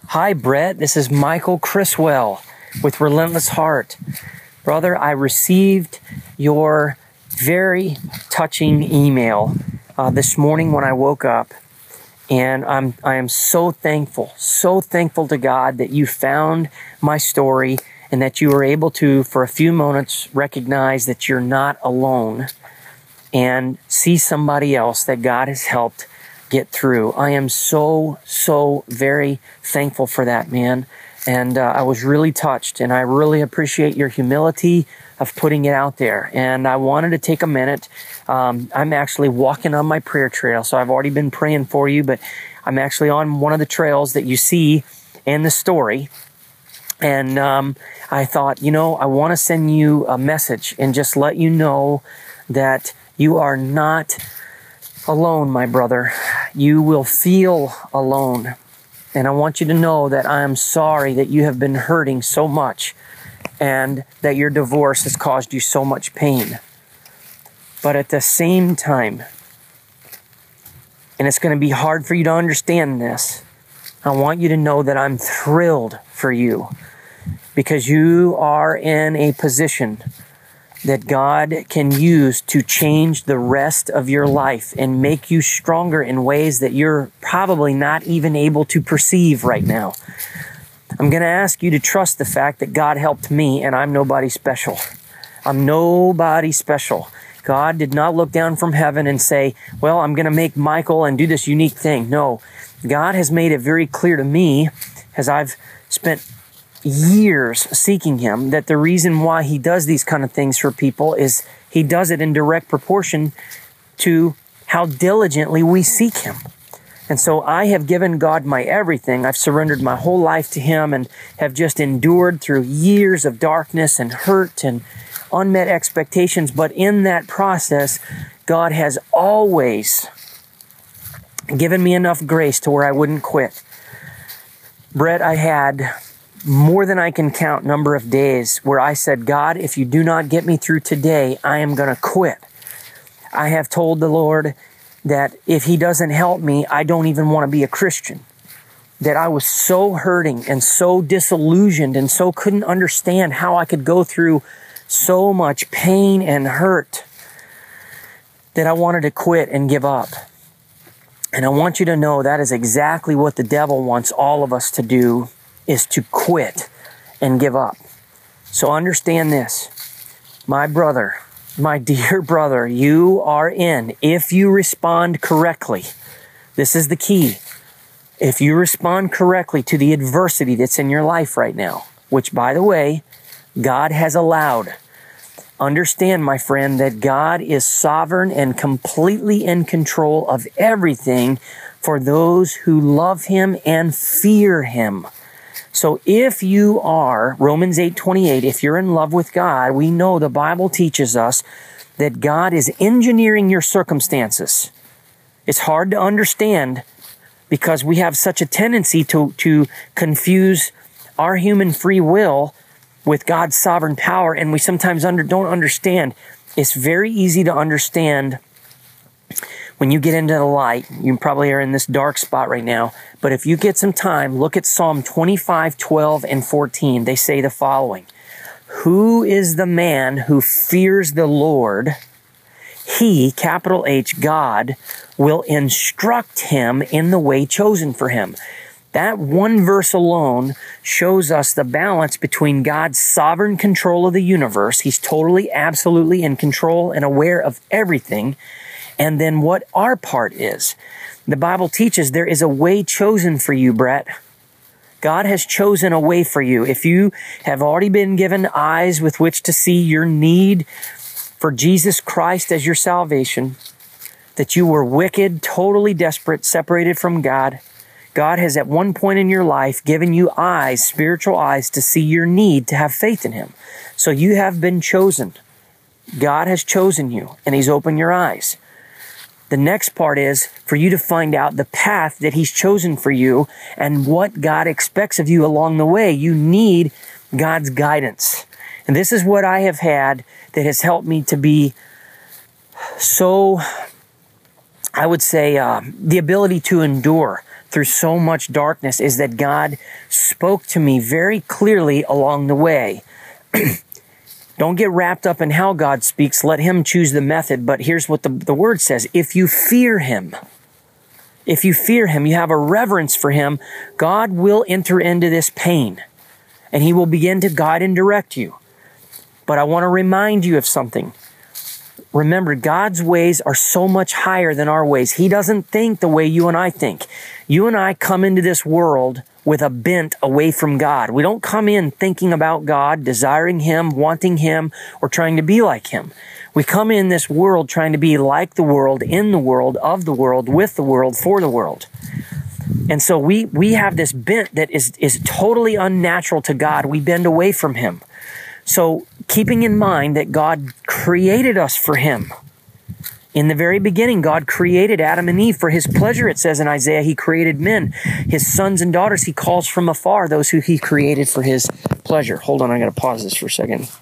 Hi, Brett. This is Michael Criswell with Relentless Heart. Brother, I received your very touching email this morning when I woke up, and I am so thankful to God that you found my story and that you were able to, for a few moments, recognize that you're not alone and see somebody else that God has helped get through. I am so very thankful for that, man. And I was really touched, and I really appreciate your humility of putting it out there. And I wanted to take a minute. I'm actually walking on my prayer trail, so I've already been praying for you, but I'm actually on one of the trails that you see in the story. And I thought, I want to send you a message and just let you know that you are not alone, my brother. You will feel alone. And I want you to know that I am sorry that you have been hurting so much and that your divorce has caused you so much pain. But at the same time, and it's going to be hard for you to understand this, I want you to know that I'm thrilled for you because you are in a position that God can use to change the rest of your life and make you stronger in ways that you're probably not even able to perceive right now. I'm going to ask you to trust the fact that God helped me and I'm nobody special. I'm nobody special. God did not look down from heaven and say, well, I'm going to make Michael and do this unique thing. No, God has made it very clear to me as I've spent years seeking Him that the reason why He does these kind of things for people is He does it in direct proportion to how diligently we seek Him. And so I have given God my everything. I've surrendered my whole life to Him and have just endured through years of darkness and hurt and unmet expectations. But in that process, God has always given me enough grace to where I wouldn't quit. Brett, I had more than I can count number of days where I said, God, if you do not get me through today, I am going to quit. I have told the Lord that if He doesn't help me, I don't even want to be a Christian. That I was so hurting and so disillusioned and so couldn't understand how I could go through so much pain and hurt that I wanted to quit and give up. And I want you to know that is exactly what the devil wants all of us to do, is to quit and give up. So understand this, my brother, my dear brother, you are in, if you respond correctly, this is the key, if you respond correctly to the adversity that's in your life right now, which by the way, God has allowed. Understand, my friend, that God is sovereign and completely in control of everything for those who love Him and fear Him. So if you are, Romans 8:28, if you're in love with God, we know the Bible teaches us that God is engineering your circumstances. It's hard to understand because we have such a tendency to confuse our human free will with God's sovereign power, and we sometimes don't understand. It's very easy to understand when you get into the light. You probably are in this dark spot right now, but if you get some time, look at Psalm 25, 12, and 14. They say the following: who is the man who fears the Lord? He, capital H, God, will instruct him in the way chosen for him. That one verse alone shows us the balance between God's sovereign control of the universe. He's totally, absolutely in control and aware of everything. And then what our part is. The Bible teaches there is a way chosen for you, Brett. God has chosen a way for you. If you have already been given eyes with which to see your need for Jesus Christ as your salvation, that you were wicked, totally desperate, separated from God, God has at one point in your life given you eyes, spiritual eyes, to see your need to have faith in Him. So you have been chosen. God has chosen you, and He's opened your eyes. The next part is for you to find out the path that He's chosen for you and what God expects of you along the way. You need God's guidance. And this is what I have had that has helped me to be so, I would say, the ability to endure through so much darkness is that God spoke to me very clearly along the way. Don't get wrapped up in how God speaks. Let him choose the method. But here's what the word says. If you fear him, you have a reverence for him, God will enter into this pain and he will begin to guide and direct you. But I want to remind you of something. Remember, God's ways are so much higher than our ways. He doesn't think the way you and I think. You and I come into this world with a bent away from God. We don't come in thinking about God, desiring him, wanting him, or trying to be like him. We come in this world trying to be like the world, in the world, of the world, with the world, for the world. And so we have this bent that is totally unnatural to God. We bend away from him. So keeping in mind that God created us for him. In the very beginning, God created Adam and Eve for his pleasure. It says in Isaiah, he created men. His sons and daughters he calls from afar, those who he created for his pleasure. Hold on, I got to pause this for a second.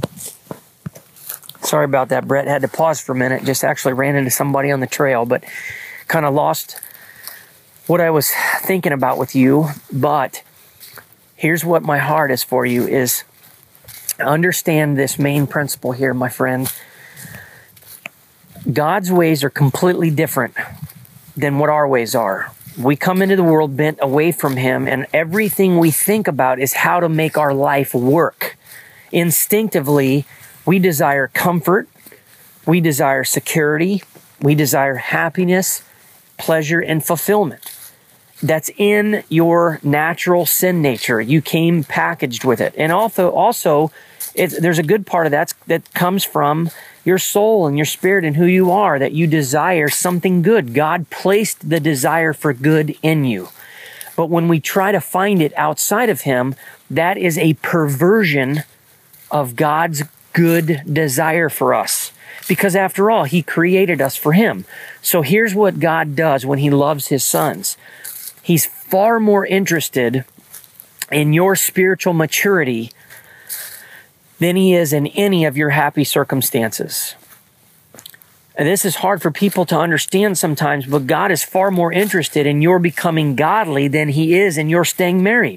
Sorry about that, Brett. Had to pause for a minute. Just actually ran into somebody on the trail, but kind of lost what I was thinking about with you. But here's what my heart is for you is understand this main principle here, my friend. God's ways are completely different than what our ways are. We come into the world bent away from him, and everything we think about is how to make our life work. Instinctively, we desire comfort, we desire security, we desire happiness, pleasure, and fulfillment. That's in your natural sin nature. You came packaged with it. And also there's a good part of that comes from your soul and your spirit and who you are, that you desire something good. God placed the desire for good in you. But when we try to find it outside of him, that is a perversion of God's good desire for us. Because after all, he created us for him. So here's what God does when he loves his sons. He's far more interested in your spiritual maturity than he is in any of your happy circumstances. And this is hard for people to understand sometimes, but God is far more interested in your becoming godly than he is in your staying married.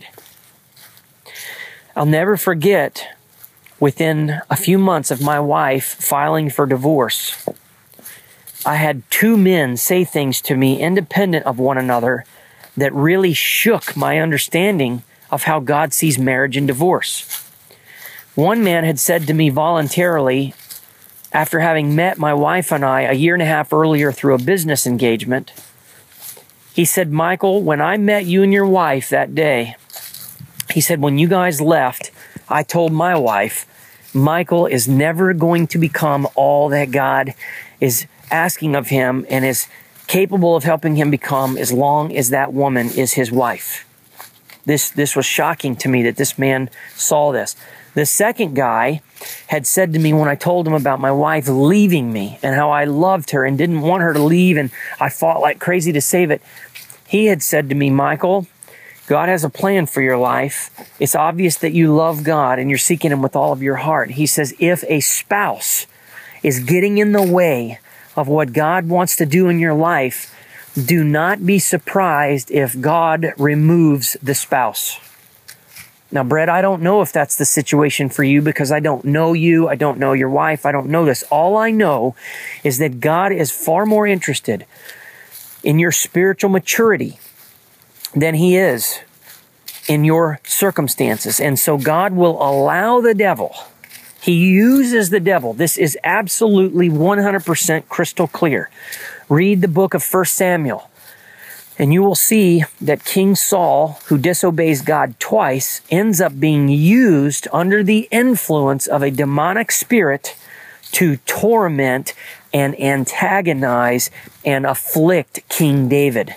I'll never forget, within a few months of my wife filing for divorce, I had two men say things to me independent of one another that really shook my understanding of how God sees marriage and divorce. One man had said to me voluntarily, after having met my wife and I a year and a half earlier through a business engagement, he said, Michael, when I met you and your wife that day, he said, when you guys left, I told my wife, Michael is never going to become all that God is asking of him and is capable of helping him become as long as that woman is his wife. This was shocking to me that this man saw this. The second guy had said to me when I told him about my wife leaving me and how I loved her and didn't want her to leave and I fought like crazy to save it. He had said to me, Michael, God has a plan for your life. It's obvious that you love God and you're seeking him with all of your heart. He says, if a spouse is getting in the way of what God wants to do in your life, do not be surprised if God removes the spouse. Now, Brett, I don't know if that's the situation for you because I don't know you. I don't know your wife. I don't know this. All I know is that God is far more interested in your spiritual maturity than he is in your circumstances. And so God will allow the devil. He uses the devil. This is absolutely 100% crystal clear. Read the book of 1 Samuel. And you will see that King Saul, who disobeys God twice, ends up being used under the influence of a demonic spirit to torment and antagonize and afflict King David.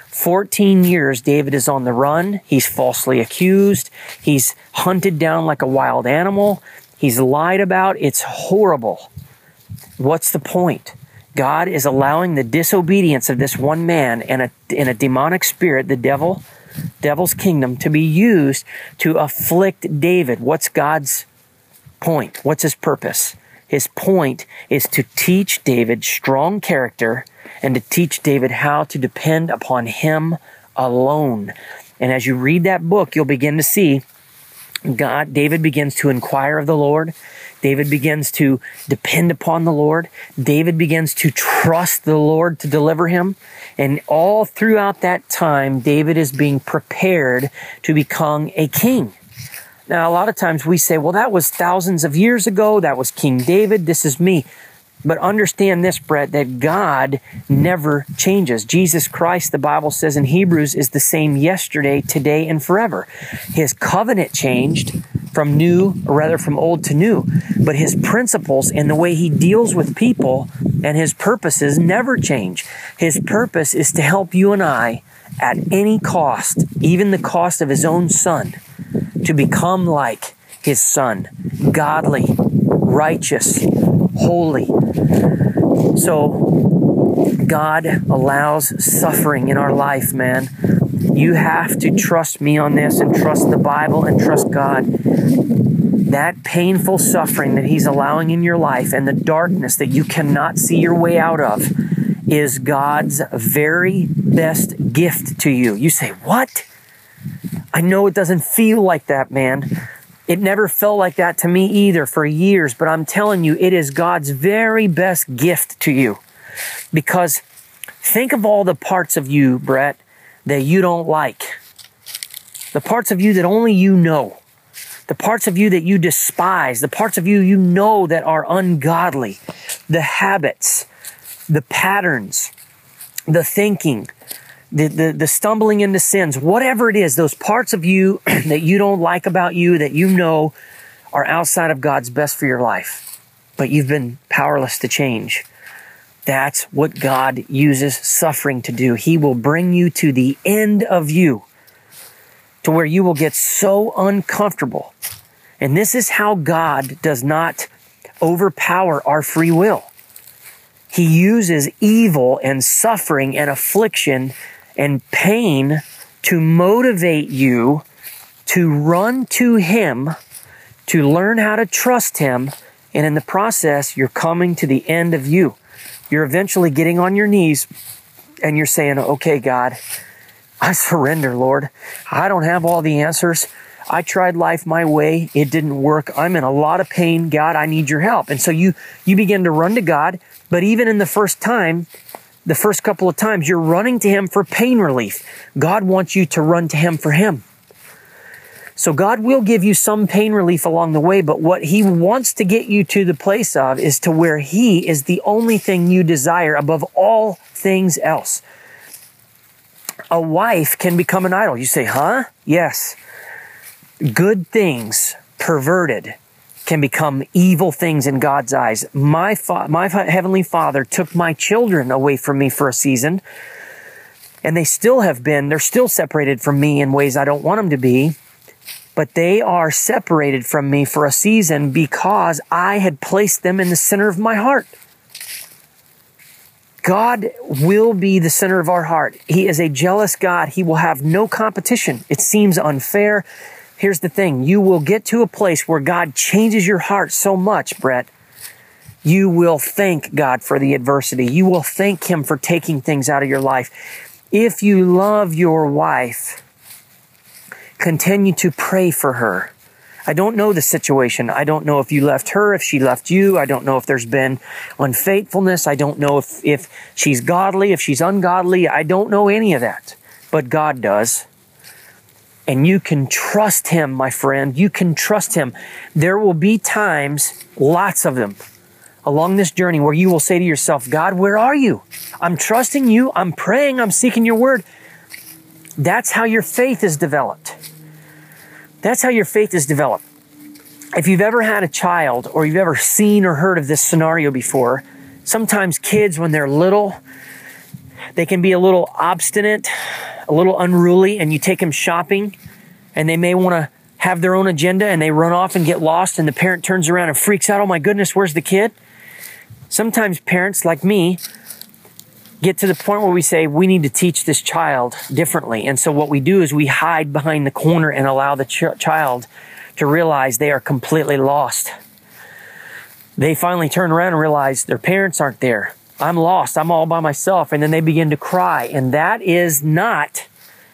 14 years, David is on the run. He's falsely accused. He's hunted down like a wild animal. He's lied about. It's horrible. What's the point? God is allowing the disobedience of this one man and a demonic spirit, the devil's kingdom, to be used to afflict David. What's God's point? What's his purpose? His point is to teach David strong character and to teach David how to depend upon him alone. And as you read that book, you'll begin to see David begins to inquire of the Lord. David begins to depend upon the Lord. David begins to trust the Lord to deliver him. And all throughout that time, David is being prepared to become a king. Now, a lot of times we say, well, that was thousands of years ago. That was King David. This is me. But understand this, Brett, that God never changes. Jesus Christ, the Bible says in Hebrews, is the same yesterday, today, and forever. His covenant changed from old to new. But his principles and the way he deals with people and his purposes never change. His purpose is to help you and I at any cost, even the cost of his own son, to become like his son, godly, righteous, holy. So God allows suffering in our life, man. You have to trust me on this and trust the Bible and trust God. That painful suffering that he's allowing in your life and the darkness that you cannot see your way out of is God's very best gift to you. You say, what? I know it doesn't feel like that, man. It never felt like that to me either for years, but I'm telling you, it is God's very best gift to you. Because think of all the parts of you, Brett, that you don't like. The parts of you that only you know. The parts of you that you despise. The parts of you you know that are ungodly. The habits, the patterns, the thinking, the stumbling into sins, whatever it is, those parts of you that you don't like about you, that you know are outside of God's best for your life, but you've been powerless to change. That's what God uses suffering to do. He will bring you to the end of you, to where you will get so uncomfortable. And this is how God does not overpower our free will. He uses evil and suffering and affliction and pain to motivate you to run to him, to learn how to trust him, and in the process, you're coming to the end of you. You're eventually getting on your knees and you're saying, okay, God, I surrender, Lord. I don't have all the answers. I tried life my way. It didn't work. I'm in a lot of pain. God, I need your help. And so you begin to run to God, but even in the first couple of times, you're running to him for pain relief. God wants you to run to him for him. So God will give you some pain relief along the way, but what he wants to get you to the place of is to where he is the only thing you desire above all things else. A wife can become an idol. You say, huh? Yes. Good things perverted can become evil things in God's eyes. My Heavenly Father took my children away from me for a season, and they're still separated from me in ways I don't want them to be, but they are separated from me for a season because I had placed them in the center of my heart. God will be the center of our heart. He is a jealous God. He will have no competition. It seems unfair. Here's the thing. You will get to a place where God changes your heart so much, Brett. You will thank God for the adversity. You will thank him for taking things out of your life. If you love your wife, continue to pray for her. I don't know the situation. I don't know if you left her, if she left you. I don't know if there's been unfaithfulness. I don't know if she's godly, if she's ungodly. I don't know any of that. But God does. And you can trust him, my friend. You can trust him. There will be times, lots of them, along this journey where you will say to yourself, God, where are you? I'm trusting you. I'm praying. I'm seeking your word. That's how your faith is developed. That's how your faith is developed. If you've ever had a child or you've ever seen or heard of this scenario before, sometimes kids, when they're little, they can be a little obstinate, a little unruly, and you take them shopping and they may want to have their own agenda and they run off and get lost and the parent turns around and freaks out, oh my goodness, where's the kid? Sometimes parents like me get to the point where we say, we need to teach this child differently. And so what we do is we hide behind the corner and allow the child to realize they are completely lost. They finally turn around and realize their parents aren't there. I'm lost. I'm all by myself. And then they begin to cry. And that is not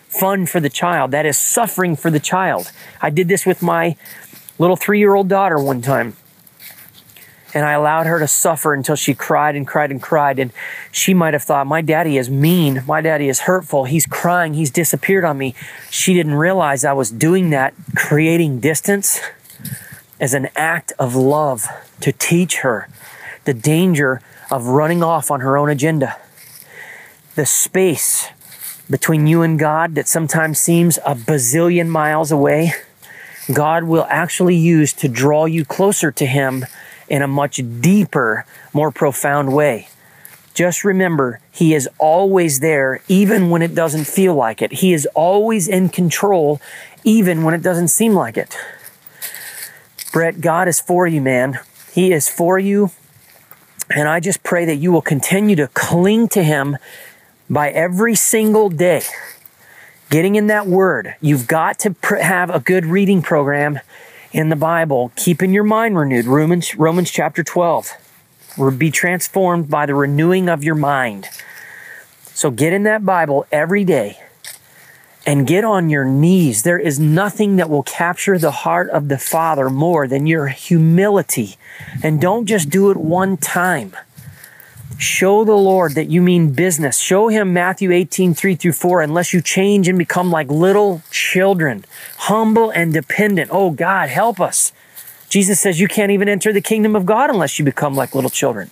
fun for the child. That is suffering for the child. I did this with my little 3-year-old daughter one time. And I allowed her to suffer until she cried and cried and cried. And she might have thought, my daddy is mean. My daddy is hurtful. He's crying. He's disappeared on me. She didn't realize I was doing that, creating distance as an act of love to teach her the danger of running off on her own agenda. The space between you and God that sometimes seems a bazillion miles away, God will actually use to draw you closer to Him in a much deeper, more profound way. Just remember, He is always there, even when it doesn't feel like it. He is always in control, even when it doesn't seem like it. Brett, God is for you, man. He is for you. And I just pray that you will continue to cling to Him by every single day. Getting in that Word. You've got to have a good reading program in the Bible, keeping your mind renewed. Romans chapter 12. Be transformed by the renewing of your mind. So get in that Bible every day and get on your knees. There is nothing that will capture the heart of the Father more than your humility. And don't just do it one time. Show the Lord that you mean business. Show Him Matthew 18:3-4, unless you change and become like little children, humble and dependent. Oh, God, help us. Jesus says you can't even enter the kingdom of God unless you become like little children.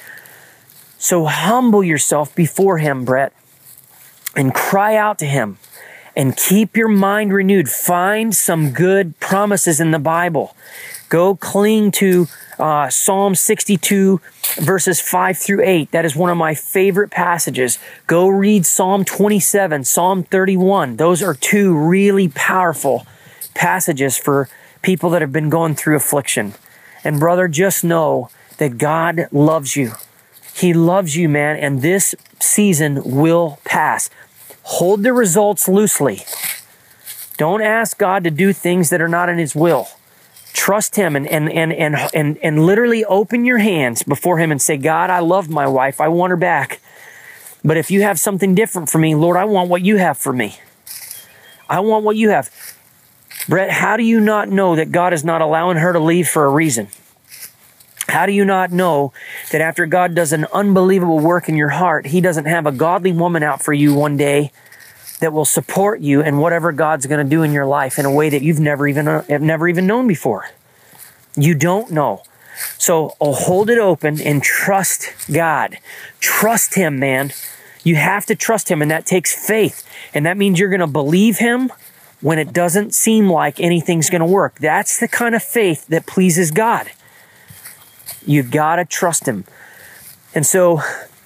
So humble yourself before Him, Brett, and cry out to Him and keep your mind renewed. Find some good promises in the Bible. Go cling to Psalm 62, verses 5-8. That is one of my favorite passages. Go read Psalm 27, Psalm 31. Those are two really powerful passages for people that have been going through affliction. And brother, just know that God loves you. He loves you, man, and this season will pass. Hold the results loosely. Don't ask God to do things that are not in His will. Trust Him and literally open your hands before Him and say, God, I love my wife. I want her back. But if you have something different for me, Lord, I want what you have for me. I want what you have. Brett, how do you not know that God is not allowing her to leave for a reason? How do you not know that after God does an unbelievable work in your heart, He doesn't have a godly woman out for you one day that will support you in whatever God's going to do in your life in a way that you've never even known before? You don't know. So hold it open and trust God. Trust Him, man. You have to trust Him, and that takes faith. And that means you're going to believe Him when it doesn't seem like anything's going to work. That's the kind of faith that pleases God. You've got to trust Him. And so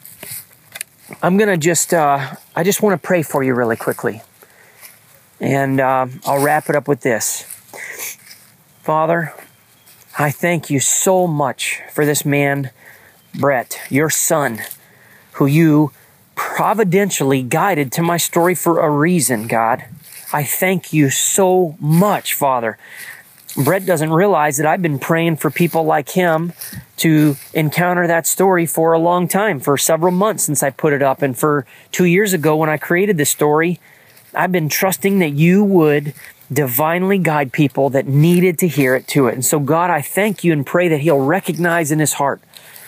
I'm going to I just want to pray for you really quickly. And I'll wrap it up with this. Father, I thank you so much for this man, Brett, your son, who you providentially guided to my story for a reason, God. I thank you so much, Father. Brett doesn't realize that I've been praying for people like him to encounter that story for a long time, for several months since I put it up. And for 2 years ago when I created this story, I've been trusting that you would divinely guide people that needed to hear it to it. And so God, I thank you and pray that he'll recognize in his heart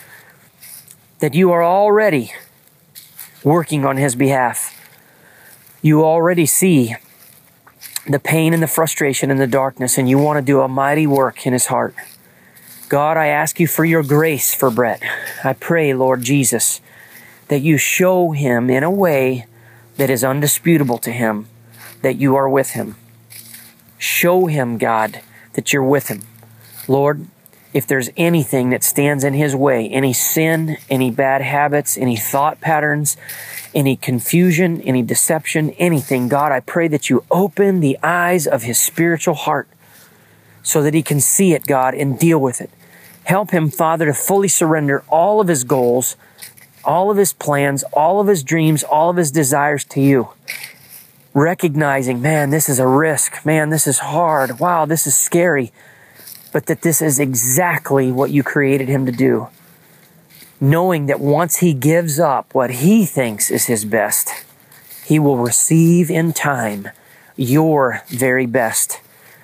that you are already working on his behalf. You already see the pain and the frustration and the darkness, and you want to do a mighty work in his heart. God, I ask you for your grace for Brett. I pray, Lord Jesus, that you show him in a way that is undisputable to him, that you are with him. Show him, God, that you're with him. Lord, if there's anything that stands in his way, any sin, any bad habits, any thought patterns, any confusion, any deception, anything, God, I pray that you open the eyes of his spiritual heart so that he can see it, God, and deal with it. Help him, Father, to fully surrender all of his goals, all of his plans, all of his dreams, all of his desires to you. Recognizing, man, this is a risk. Man, this is hard. Wow, this is scary. But that this is exactly what you created him to do. Knowing that once he gives up what he thinks is his best, he will receive in time your very best.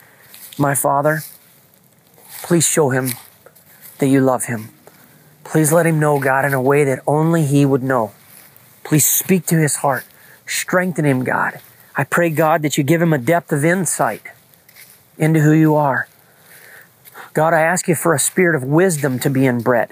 My Father, please show him that you love him. Please let him know, God, in a way that only he would know. Please speak to his heart. Strengthen him, God. I pray, God, that you give him a depth of insight into who you are. God, I ask you for a spirit of wisdom to be in Brett.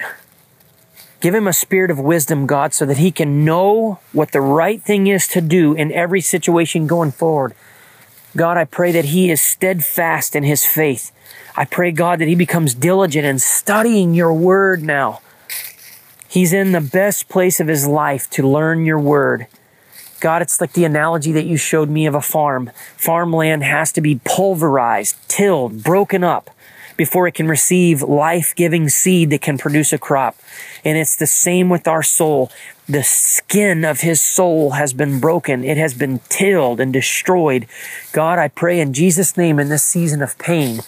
Give him a spirit of wisdom, God, so that he can know what the right thing is to do in every situation going forward. God, I pray that he is steadfast in his faith. I pray, God, that he becomes diligent in studying your word now. He's in the best place of his life to learn your word. God, it's like the analogy that you showed me of a farm. Farmland has to be pulverized, tilled, broken up before it can receive life-giving seed that can produce a crop. And it's the same with our soul. The skin of his soul has been broken. It has been tilled and destroyed. God, I pray in Jesus' name in this season of pain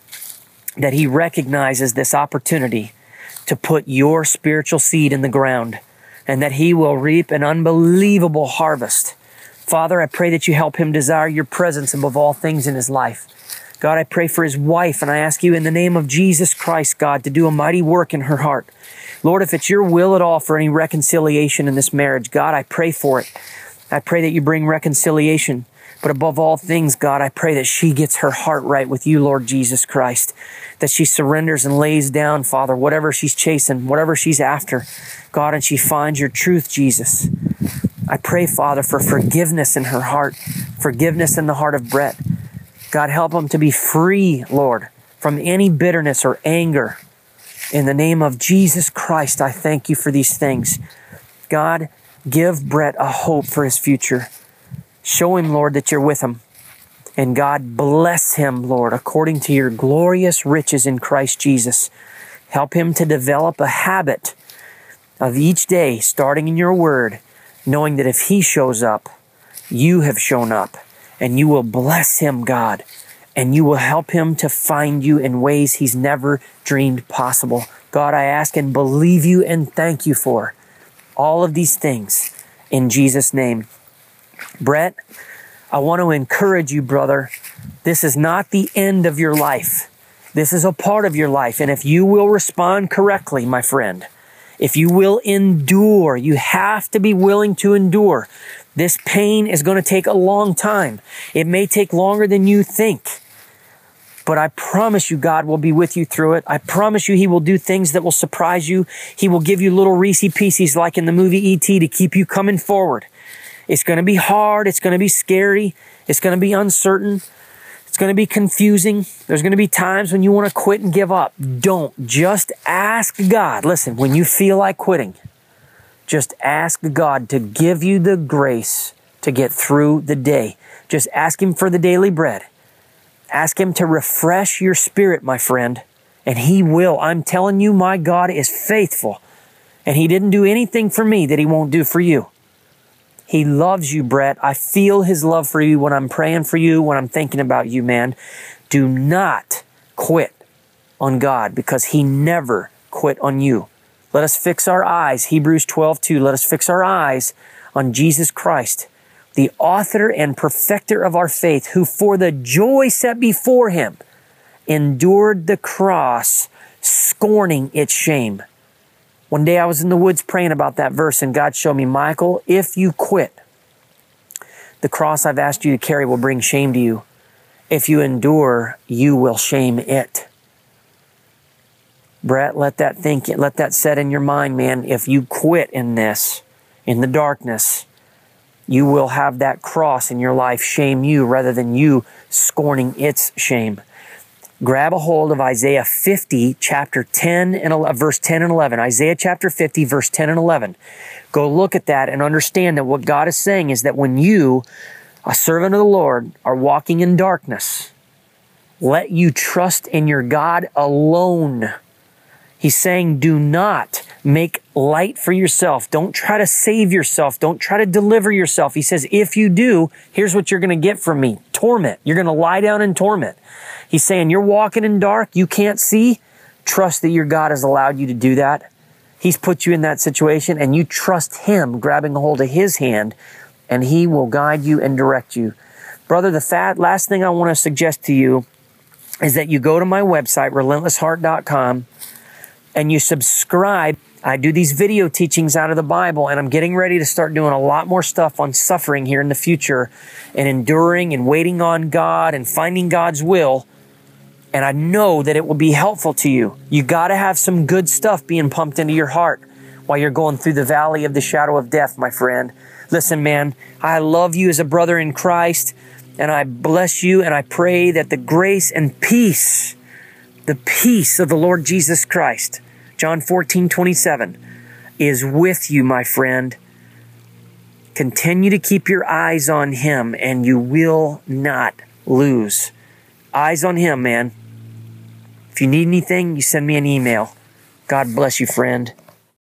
that he recognizes this opportunity to put your spiritual seed in the ground and that he will reap an unbelievable harvest. Father, I pray that you help him desire your presence above all things in his life. God, I pray for his wife, and I ask you in the name of Jesus Christ, God, to do a mighty work in her heart. Lord, if it's your will at all for any reconciliation in this marriage, God, I pray for it. I pray that you bring reconciliation. But above all things, God, I pray that she gets her heart right with you, Lord Jesus Christ. That she surrenders and lays down, Father, whatever she's chasing, whatever she's after, God, and she finds your truth, Jesus. I pray, Father, for forgiveness in her heart, forgiveness in the heart of Brett. God, help him to be free, Lord, from any bitterness or anger. In the name of Jesus Christ, I thank you for these things. God, give Brett a hope for his future. Show him, Lord, that you're with him. And God, bless him, Lord, according to your glorious riches in Christ Jesus. Help him to develop a habit of each day, starting in your word, knowing that if he shows up, you have shown up. And you will bless him, God. And you will help him to find you in ways he's never dreamed possible. God, I ask and believe you and thank you for all of these things in Jesus' name. Brett, I want to encourage you, brother. This is not the end of your life. This is a part of your life. And if you will respond correctly, my friend, if you will endure, you have to be willing to endure. This pain is going to take a long time. It may take longer than you think. But I promise you, God will be with you through it. I promise you, he will do things that will surprise you. He will give you little Reese Pieces like in the movie E.T. to keep you coming forward. It's going to be hard. It's going to be scary. It's going to be uncertain. It's going to be confusing. There's going to be times when you want to quit and give up. Don't. Just ask God. Listen, when you feel like quitting, just ask God to give you the grace to get through the day. Just ask him for the daily bread. Ask him to refresh your spirit, my friend, and he will. I'm telling you, my God is faithful, and he didn't do anything for me that he won't do for you. He loves you, Brett. I feel his love for you when I'm praying for you, when I'm thinking about you, man. Do not quit on God because he never quit on you. Let us fix our eyes, Hebrews 12:2. Let us fix our eyes on Jesus Christ, the author and perfecter of our faith, who for the joy set before him endured the cross, scorning its shame. One day I was in the woods praying about that verse, and God showed me, Michael, if you quit, the cross I've asked you to carry will bring shame to you. If you endure, you will shame it. Brett, let that set in your mind, man. If you quit in this, in the darkness, you will have that cross in your life shame you rather than you scorning its shame. Grab a hold of Isaiah 50, chapter 10 and verse 10 and 11. Isaiah chapter 50, verse 10 and 11. Go look at that and understand that what God is saying is that when you, a servant of the Lord, are walking in darkness, let you trust in your God alone. He's saying, do not make light for yourself. Don't try to save yourself. Don't try to deliver yourself. He says, if you do, here's what you're going to get from me. Torment. You're going to lie down in torment. He's saying, you're walking in dark. You can't see. Trust that your God has allowed you to do that. He's put you in that situation, and you trust him, grabbing a hold of his hand and He will guide you and direct you. Brother, the last thing I want to suggest to you is that you go to my website, relentlessheart.com, and you subscribe. I do these video teachings out of the Bible, and I'm getting ready to start doing a lot more stuff on suffering here in the future and enduring and waiting on God and finding God's will. And I know that it will be helpful to you. You got to have some good stuff being pumped into your heart while you're going through the valley of the shadow of death, my friend. Listen, man, I love you as a brother in Christ, and I bless you, and I pray that the grace and peace, the peace of the Lord Jesus Christ, John 14:27, is with you, my friend. Continue to keep your eyes on Him, and you will not lose. Eyes on Him, man. If you need anything, you send me an email. God bless you, friend.